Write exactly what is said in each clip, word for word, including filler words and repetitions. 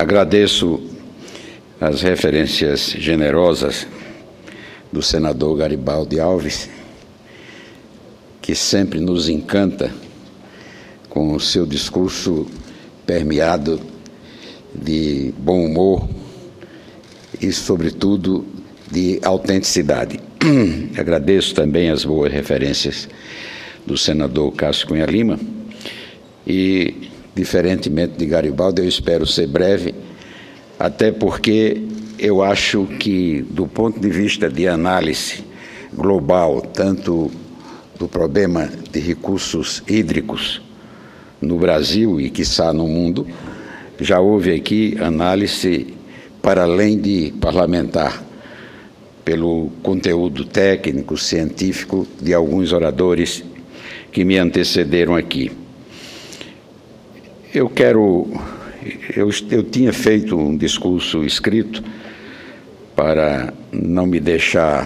Agradeço as referências generosas do senador Garibaldi Alves, que sempre nos encanta com o seu discurso permeado de bom humor e, sobretudo, de autenticidade. Agradeço também as boas referências do senador Cássio Cunha Lima e, diferentemente de Garibaldi, eu espero ser breve, até porque eu acho que, do ponto de vista de análise global, tanto do problema de recursos hídricos no Brasil e, quiçá, no mundo, já houve aqui análise para além de parlamentar, pelo conteúdo técnico, científico de alguns oradores que me antecederam aqui. Eu quero... Eu, eu tinha feito um discurso escrito para não me deixar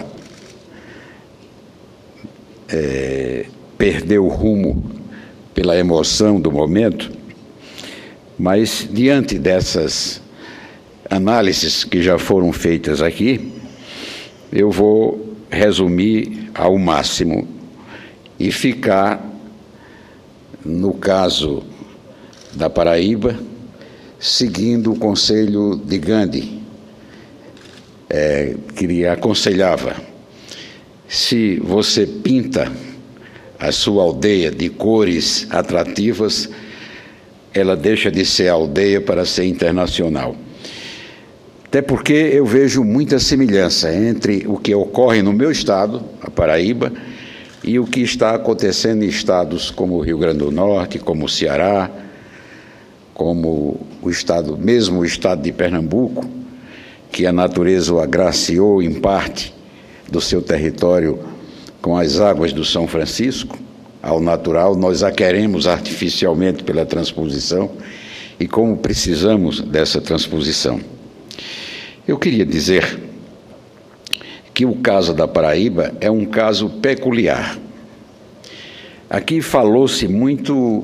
é, perder o rumo pela emoção do momento, mas, diante dessas análises que já foram feitas aqui, eu vou resumir ao máximo e ficar, no caso da Paraíba, seguindo o conselho de Gandhi, é, que lhe aconselhava: se você pinta a sua aldeia de cores atrativas, ela deixa de ser aldeia para ser internacional. Até porque eu vejo muita semelhança entre o que ocorre no meu estado, a Paraíba, e o que está acontecendo em estados como o Rio Grande do Norte, como o Ceará, como o estado, mesmo o estado de Pernambuco, que a natureza o agraciou em parte do seu território com as águas do São Francisco, ao natural, nós a queremos artificialmente pela transposição, e como precisamos dessa transposição. Eu queria dizer que o caso da Paraíba é um caso peculiar. Aqui falou-se muito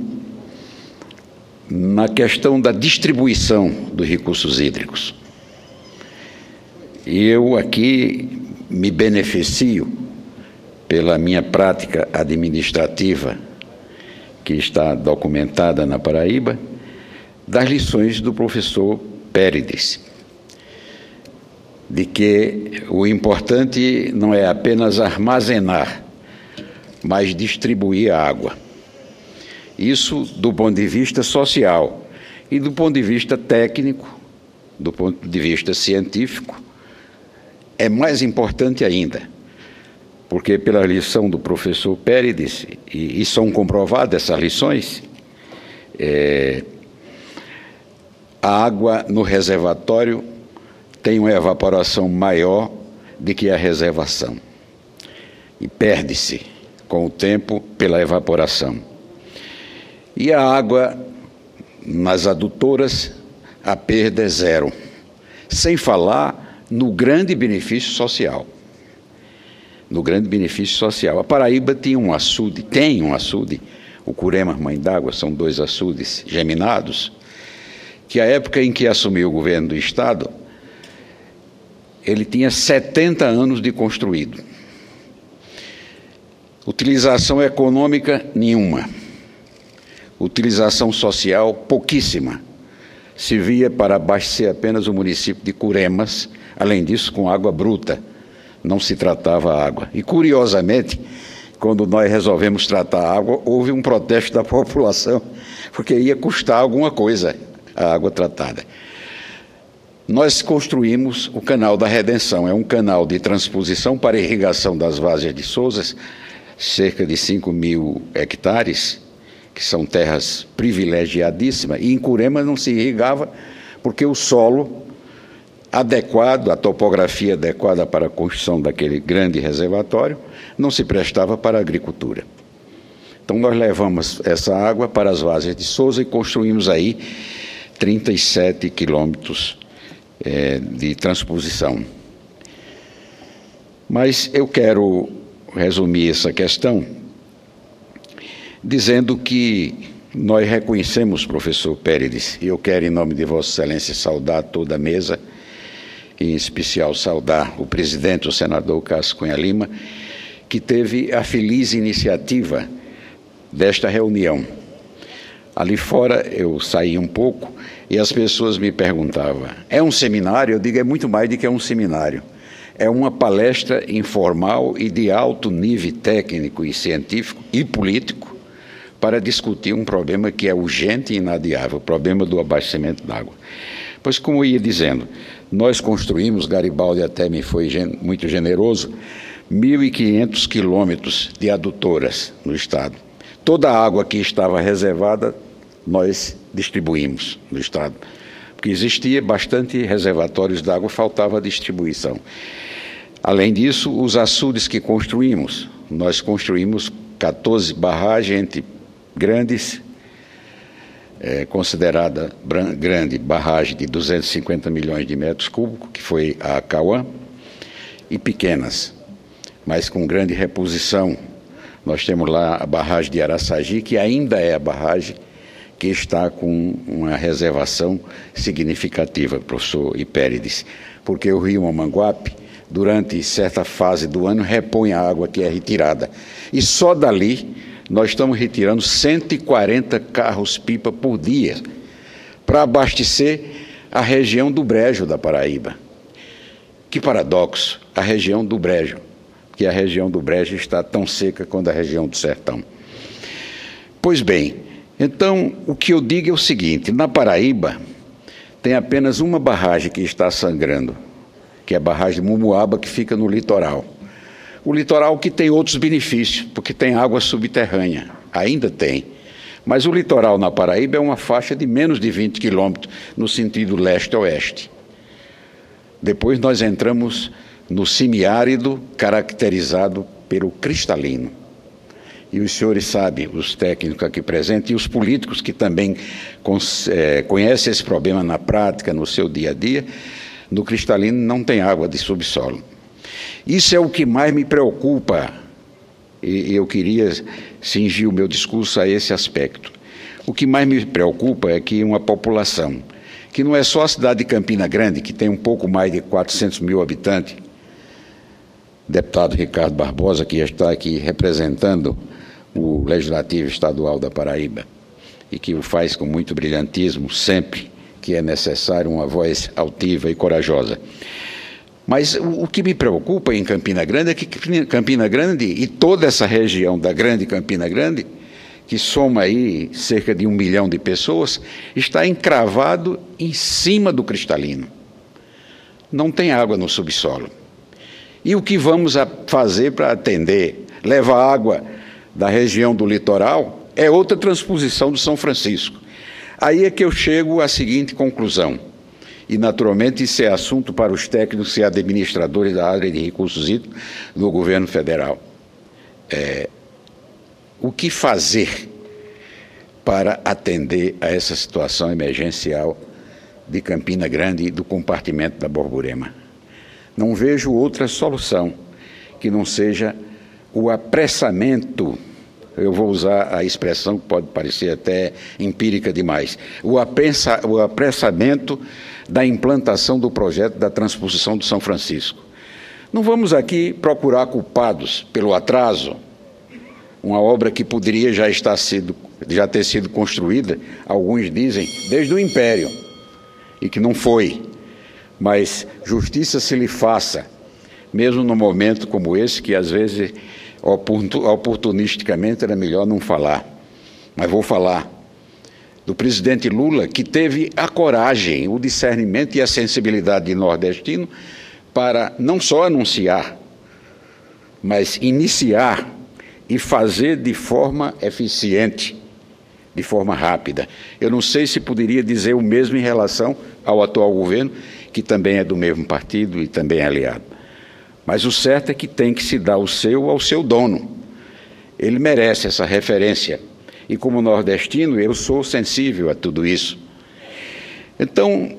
na questão da distribuição dos recursos hídricos. E eu aqui me beneficio, pela minha prática administrativa, que está documentada na Paraíba, das lições do professor Pérides, de que o importante não é apenas armazenar, mas distribuir a água. Isso do ponto de vista social e do ponto de vista técnico, do ponto de vista científico, é mais importante ainda, porque pela lição do professor Pérides, e, e são comprovadas essas lições, é, a água no reservatório tem uma evaporação maior do que a reservação e perde-se com o tempo pela evaporação. E a água nas adutoras, a perda é zero, sem falar no grande benefício social. No grande benefício social. A Paraíba tinha um açude, tem um açude, o Curemas Mãe d'Água, são dois açudes geminados, que a época em que assumiu o governo do Estado, ele tinha setenta anos de construído. Utilização econômica, nenhuma. Utilização social, pouquíssima. Servia para abastecer apenas o município de Curemas, além disso, com água bruta. Não se tratava a água. E, curiosamente, quando nós resolvemos tratar a água, houve um protesto da população, porque ia custar alguma coisa a água tratada. Nós construímos o Canal da Redenção, é um canal de transposição para irrigação das várzeas de Sousas, cerca de cinco mil hectares, que são terras privilegiadíssimas, e em Curemas não se irrigava porque o solo adequado, a topografia adequada para a construção daquele grande reservatório, não se prestava para a agricultura. Então nós levamos essa água para as várzeas de Sousa e construímos aí trinta e sete quilômetros é, de transposição. Mas eu quero resumir essa questão dizendo que nós reconhecemos, professor Pérides, e eu quero, em nome de Vossa Excelência, saudar toda a mesa, e em especial saudar o presidente, o senador Cássio Cunha Lima, que teve a feliz iniciativa desta reunião. Ali fora eu saí um pouco e as pessoas me perguntavam, é um seminário? Eu digo, é muito mais do que um seminário. É uma palestra informal e de alto nível técnico e científico e político para discutir um problema que é urgente e inadiável, o problema do abastecimento d'água. Pois, como eu ia dizendo, nós construímos, Garibaldi até me foi gen- muito generoso, mil e quinhentos quilômetros de adutoras no estado. Toda a água que estava reservada, nós distribuímos no estado, porque existia bastante reservatórios de água, faltava a distribuição. Além disso, os açudes que construímos, nós construímos quatorze barragens entre grandes, é, considerada grande barragem de duzentos e cinquenta milhões de metros cúbicos, que foi a Cauã, e pequenas, mas com grande reposição. Nós temos lá a barragem de Araçagi, que ainda é a barragem que está com uma reservação significativa, professor Ipérides, porque o rio Mamanguape, durante certa fase do ano, repõe a água que é retirada. E só dali nós estamos retirando cento e quarenta carros-pipa por dia para abastecer a região do Brejo da Paraíba. Que paradoxo, a região do Brejo, que a região do Brejo está tão seca quanto a região do Sertão. Pois bem, então o que eu digo é o seguinte, na Paraíba tem apenas uma barragem que está sangrando, que é a barragem de Mumuaba, que fica no litoral. O litoral que tem outros benefícios, porque tem água subterrânea, ainda tem. Mas o litoral na Paraíba é uma faixa de menos de vinte quilômetros, no sentido leste-oeste. Depois nós entramos no semiárido, caracterizado pelo cristalino. E os senhores sabem, os técnicos aqui presentes, e os políticos que também é, conhecem esse problema na prática, no seu dia a dia, no cristalino não tem água de subsolo. Isso é o que mais me preocupa, e eu queria cingir o meu discurso a esse aspecto. O que mais me preocupa é que uma população, que não é só a cidade de Campina Grande, que tem um pouco mais de quatrocentos mil habitantes, deputado Ricardo Barbosa, que está aqui representando o Legislativo Estadual da Paraíba, e que o faz com muito brilhantismo, sempre que é necessário uma voz altiva e corajosa. Mas o que me preocupa em Campina Grande é que Campina Grande e toda essa região da Grande Campina Grande, que soma aí cerca de um milhão de pessoas, está encravado em cima do cristalino. Não tem água no subsolo. E o que vamos fazer para atender, levar água da região do litoral, é outra transposição do São Francisco. Aí é que eu chego à seguinte conclusão. E, naturalmente, isso é assunto para os técnicos e administradores da área de recursos hídricos do governo federal. É, o que fazer para atender a essa situação emergencial de Campina Grande e do compartimento da Borborema? Não vejo outra solução que não seja o apressamento, eu vou usar a expressão que pode parecer até empírica demais, o, apressa, o apressamento da implantação do projeto da transposição do São Francisco. Não vamos aqui procurar culpados pelo atraso, uma obra que poderia já, estar sido, já ter sido construída, alguns dizem, desde o Império, e que não foi. Mas justiça se lhe faça, mesmo num momento como esse, que às vezes, oportunisticamente, era melhor não falar. Mas vou falar do presidente Lula, que teve a coragem, o discernimento e a sensibilidade de nordestino para não só anunciar, mas iniciar e fazer de forma eficiente, de forma rápida. Eu não sei se poderia dizer o mesmo em relação ao atual governo, que também é do mesmo partido e também é aliado. Mas o certo é que tem que se dar o seu ao seu dono. Ele merece essa referência. E como nordestino, eu sou sensível a tudo isso. Então,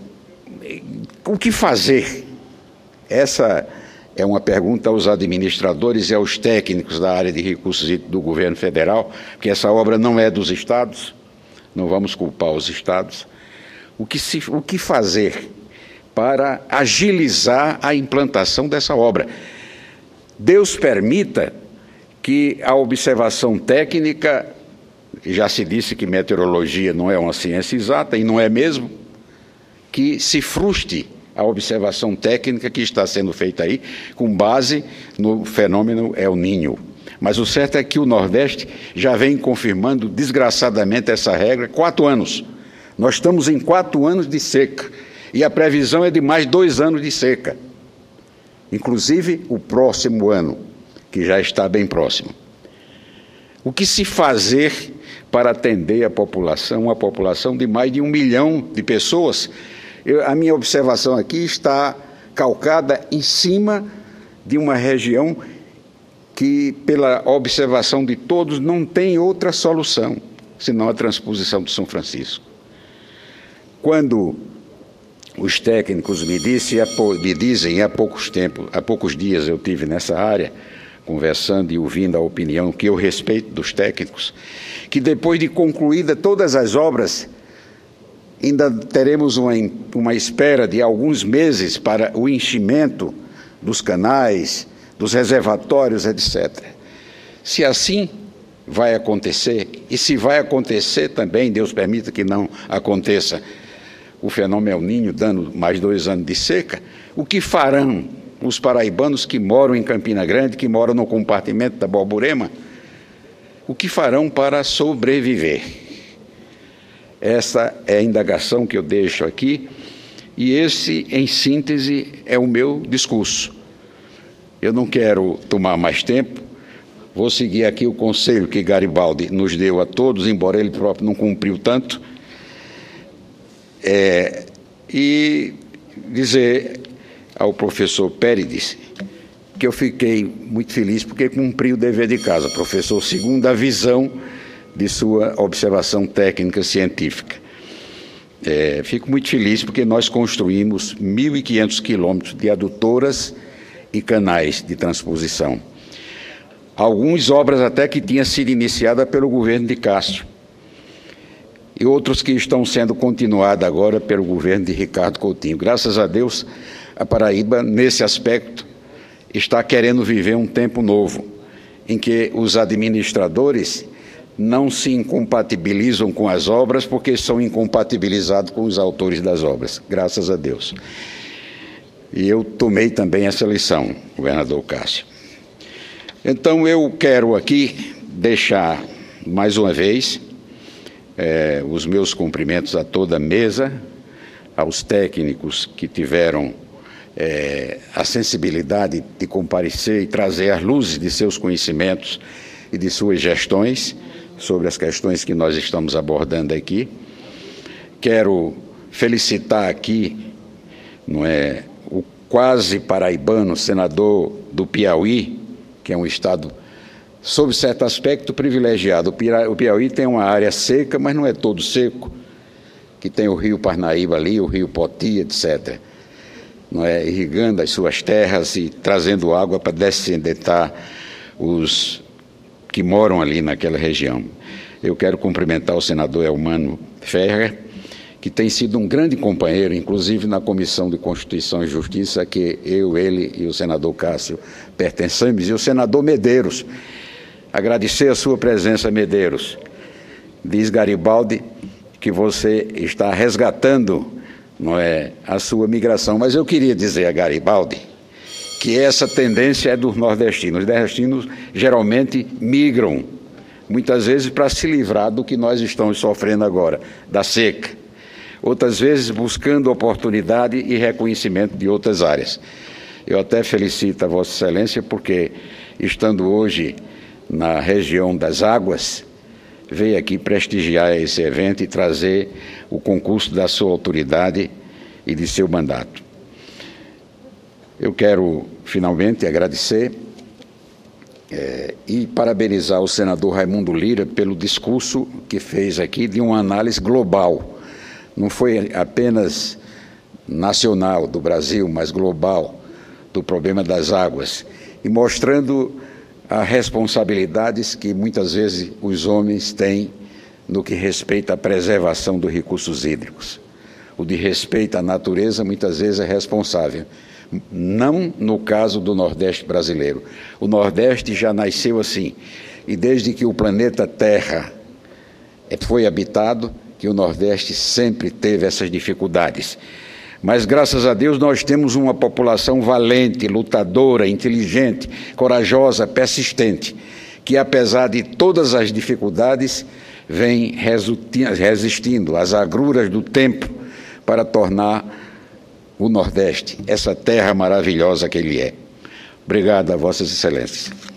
o que fazer? Essa é uma pergunta aos administradores e aos técnicos da área de recursos do governo federal, porque essa obra não é dos estados, não vamos culpar os estados. O que, se, o que fazer para agilizar a implantação dessa obra? Deus permita que a observação técnica, já se disse que meteorologia não é uma ciência exata, e não é mesmo, que se frustre a observação técnica que está sendo feita aí, com base no fenômeno El Niño. Mas o certo é que o Nordeste já vem confirmando desgraçadamente essa regra há quatro anos. Nós estamos em quatro anos de seca, e a previsão é de mais dois anos de seca. Inclusive o próximo ano, que já está bem próximo. O que se fazer para atender a população, uma população de mais de um milhão de pessoas? Eu, a minha observação aqui está calcada em cima de uma região que, pela observação de todos, não tem outra solução, senão a transposição de São Francisco. Quando os técnicos me, disse, me dizem, há poucos tempos, há poucos dias eu tive nessa área, conversando e ouvindo a opinião que eu respeito dos técnicos, que depois de concluída todas as obras, ainda teremos uma, uma espera de alguns meses para o enchimento dos canais, dos reservatórios, etcétera. Se assim vai acontecer, e se vai acontecer também, Deus permita que não aconteça, o fenômeno El Niño dando mais dois anos de seca, o que farão os paraibanos que moram em Campina Grande, que moram no compartimento da Borborema, o que farão para sobreviver? Essa é a indagação que eu deixo aqui, e esse, em síntese, é o meu discurso. Eu não quero tomar mais tempo, vou seguir aqui o conselho que Garibaldi nos deu a todos, embora ele próprio não cumpriu tanto, é, e dizer ao professor Pérides que eu fiquei muito feliz porque cumpri o dever de casa, professor, segundo a visão de sua observação técnica científica. É, fico muito feliz porque nós construímos mil e quinhentos quilômetros de adutoras e canais de transposição. Algumas obras até que tinham sido iniciadas pelo governo de Castro, e outros que estão sendo continuados agora pelo governo de Ricardo Coutinho. Graças a Deus, a Paraíba, nesse aspecto, está querendo viver um tempo novo, em que os administradores não se incompatibilizam com as obras, porque são incompatibilizados com os autores das obras, graças a Deus. E eu tomei também essa lição, governador Cássio. Então, eu quero aqui deixar, mais uma vez, É, os meus cumprimentos a toda a mesa, aos técnicos que tiveram é, a sensibilidade de comparecer e trazer as luzes de seus conhecimentos e de suas gestões sobre as questões que nós estamos abordando aqui. Quero felicitar aqui, não é, o quase paraibano senador do Piauí, que é um estado sob certo aspecto privilegiado. O Piauí tem uma área seca, mas não é todo seco, que tem o rio Parnaíba ali, o rio Poti, etcétera. Não é, irrigando as suas terras e trazendo água para descendentar os que moram ali naquela região. Eu quero cumprimentar o senador Elmano Ferrer, que tem sido um grande companheiro, inclusive na Comissão de Constituição e Justiça, que eu, ele e o senador Cássio pertencemos, e o senador Medeiros. Agradecer a sua presença, Medeiros. Diz Garibaldi que você está resgatando, não é, a sua migração. Mas eu queria dizer a Garibaldi que essa tendência é dos nordestinos. Os nordestinos geralmente migram, muitas vezes para se livrar do que nós estamos sofrendo agora, da seca. Outras vezes buscando oportunidade e reconhecimento de outras áreas. Eu até felicito a Vossa Excelência porque, estando hoje na região das águas, veio aqui prestigiar esse evento e trazer o concurso da sua autoridade e de seu mandato. Eu quero, finalmente, agradecer é, e parabenizar o senador Raimundo Lira pelo discurso que fez aqui de uma análise global. Não foi apenas nacional do Brasil, mas global, do problema das águas, e mostrando as responsabilidades que muitas vezes os homens têm no que respeita à preservação dos recursos hídricos. O de respeito à natureza muitas vezes é responsável. Não no caso do Nordeste brasileiro. O Nordeste já nasceu assim. E desde que o planeta Terra foi habitado, que o Nordeste sempre teve essas dificuldades. Mas, graças a Deus, nós temos uma população valente, lutadora, inteligente, corajosa, persistente, que, apesar de todas as dificuldades, vem resistindo às agruras do tempo para tornar o Nordeste essa terra maravilhosa que ele é. Obrigado a Vossas Excelências.